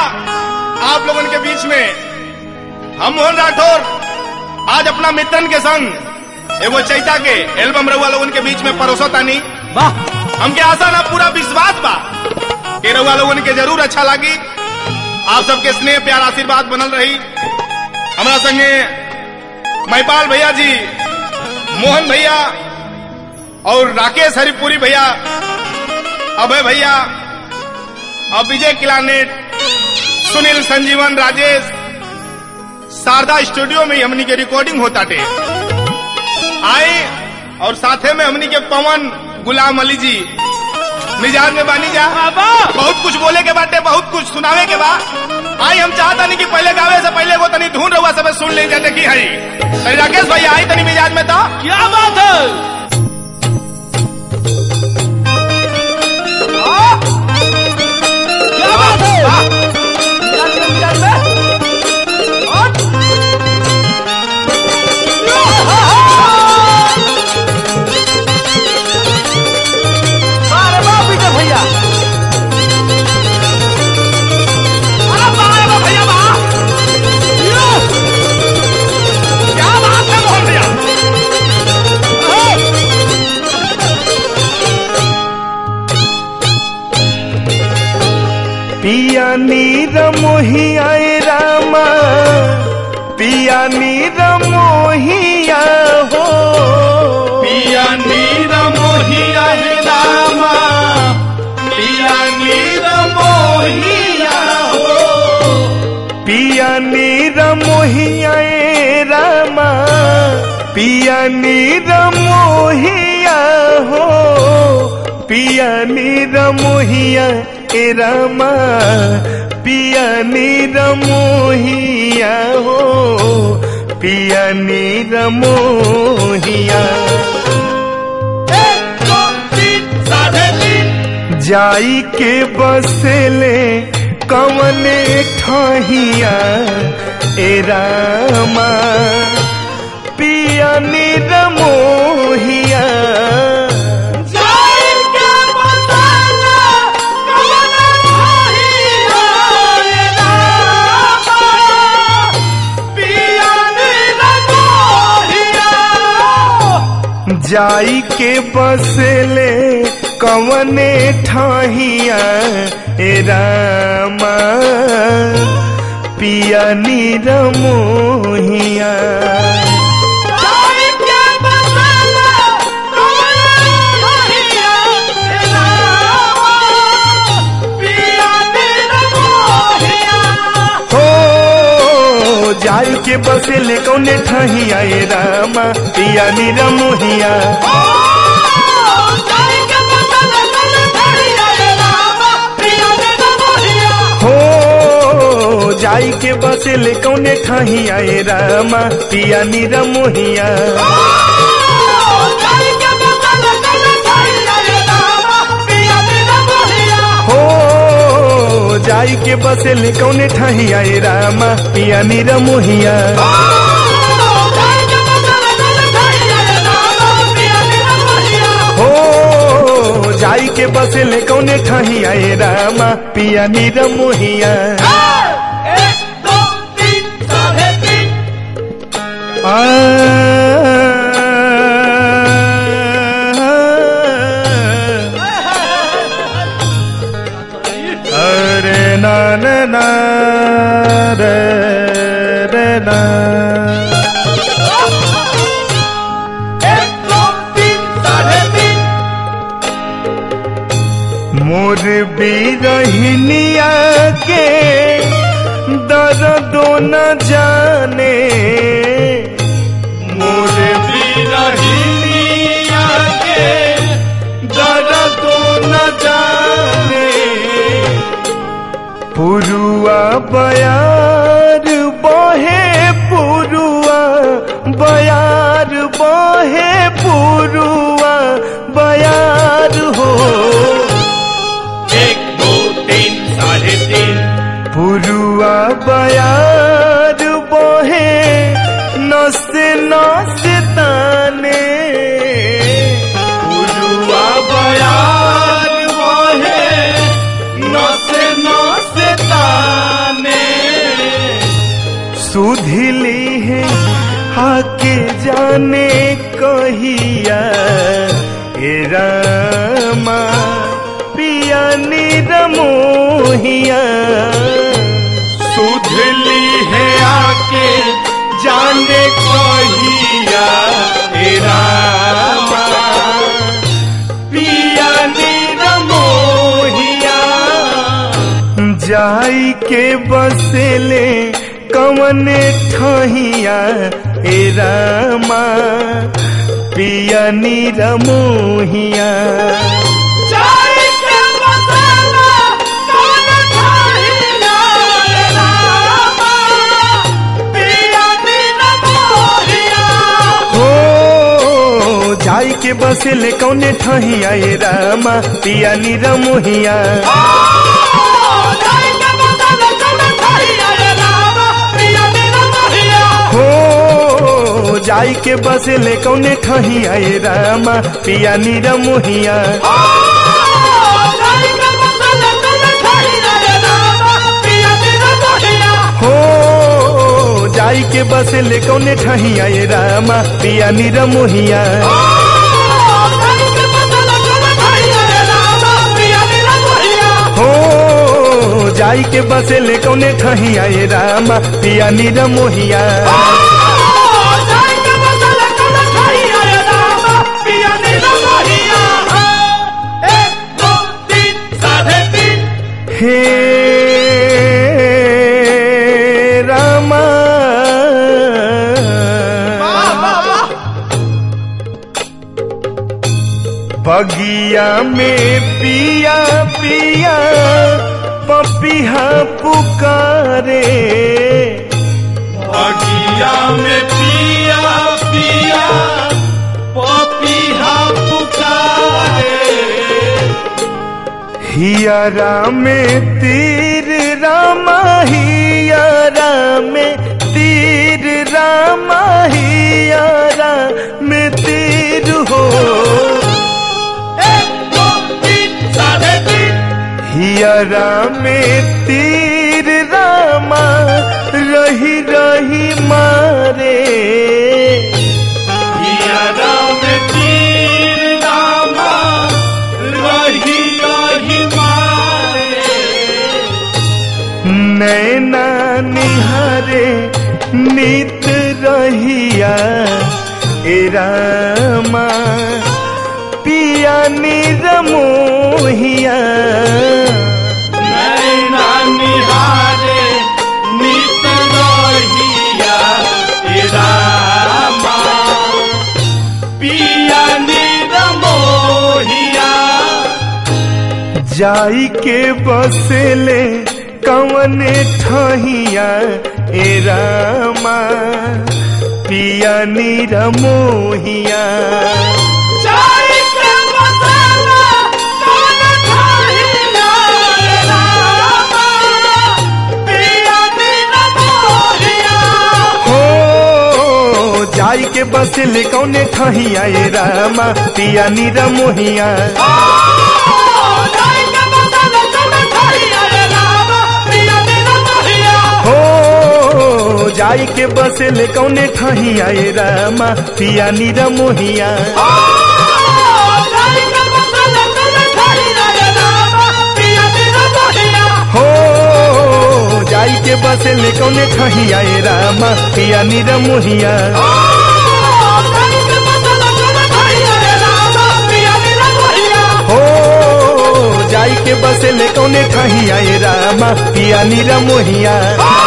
आप लोगों के बीच में हम मोहन राठौर आज अपना मित्रन के संग एगो चैता के एल्बम रउआ लोगन के बीच में परोसो तानी। वाह, हमके आशा ना पूरा विश्वास बा कि रउआ लोगन के जरूर अच्छा लगी। आप सबके स्नेह प्यार आशीर्वाद बनल रही। हमारा संगे महिपाल भैया जी, मोहन भैया और राकेश हरिपुरी भैया, अभय भैया और विजय किलानेट, सुनील, संजीवन, राजेश, शारदा स्टूडियो में हमनी के रिकॉर्डिंग होता थे आए। और साथे में हमनी के पवन गुलाम अली जी मिजाज में बानी जा। बहुत कुछ बोले के बाटे, बहुत कुछ सुनावे के बाद आई। हम चाहता नहीं कि पहले गावे से पहले वो तनी धुन रहुआ सब सुन ले जाते की है। राकेश भैया आई तनी मिजाज में था। क्या बात है? क्या बात है? पिया नीर मोहिया रामा, पिया नीर मोहिया हो, पिया नीर मोहिया रामा, पिया नीर मोहिया हो, पिया नीर मोहिया रामा, पिया नीर मोहिया हो, पिया नीर मोहिया रामा, पिया नीर मोहिया हो, पिया नीर मोहिया। 1 2 3 साढ़े 3 जाई के बसले कवने ठहिया ए रामा, पिया नीर मोहिया। जाई के बसले कवने ठाहिया ए रामा, पिया नीर मोहिया। जाई के बसले कौने ठहिया ए रामा, पिया नीर मोहिया। हो जाई के बसले कौने ठहिया ए रामा, पिया नीर मोहिया। जाई के बसले कौने ठहिया ए रामा, पिया नीर मोहिया। हो जाई के बसले कौने ठहिया ए रामा, पिया नीर मोहिया। 1 2 3 साढ़े 3 अरे ना ना ना रे रे ना। 1 2 3 साढ़े 3 मोर बिरहिनिया के दर्दो न जाने, मोर बिरहिनिया के दर्दो न जाने। पुरुआ बयार बहे, पुरुआ बयार बहे, पुरुआ बयार हो। 1 2 3 साढ़े 3 पुरुआ बयार बहे, नसे नसे ताने। पुरुआ बयार बहे, नसे नसे ताने। सुधिली है आके जाने कहिया हे रामा पिया निरमोहिया सुधली है आके जाने कहिया हे रामा पिया निरमोहिया जाई के बसेले कवने ठहिया हे रामा पिया निरमोहिया जाई के बसेले कौने ठहिया हे रामा पिया निरमोहिया हो जाई के बसेले कौने ठहिया हे रामा पिया निरमोहिया हो जाई के बसेले कौने ठहिया हे रामा पिया निरमोहिया हो जाई के बसेले कौने ठहिया हे रामा पिया निरमोहिया हे रामा बगिया में पिया पिया पपिहा पुकारे बगिया में पिया पिया पपिहा पुकारे हियरा में तीर रामा हियरा में तीर रामा हियरा में तीर हो हियरा में तीर रामा रही रही मारे हियरा में तीर रामा रही रही मारे नैना निहारे नित रहिया ए रामा पिया निरमोहिया नैना निहारे नित रहिया हे रामा पिया निरमोहिया जाई के बसेले कवने ठहिया ए रामा पिया निरमोहिया जाई के बसेले कौने ठहिया हे रामा पिया निरमोहिया हो जाई के बसेले कौने ठहिया हे रामा पिया निरमोहिया हो जाई के बसेले कौने ठहिया हे रामा पिया निरमोहिया हो जाई के बसेले कौने ठहिया हे रामा पिया निरमोहिया